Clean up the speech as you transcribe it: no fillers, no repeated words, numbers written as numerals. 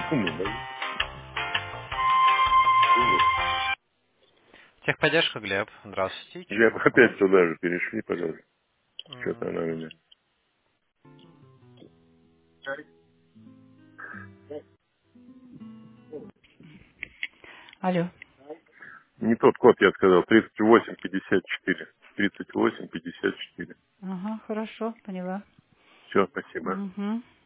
Ну, привет. Техподдержка, Глеб. Здравствуйте. Чем Я бы могу опять помочь? туда же перешли, пожалуйста. Что-то она М, меня. Алло. Не тот код я сказал, 3854. 3854. Ага, хорошо, поняла. Все, спасибо. Угу.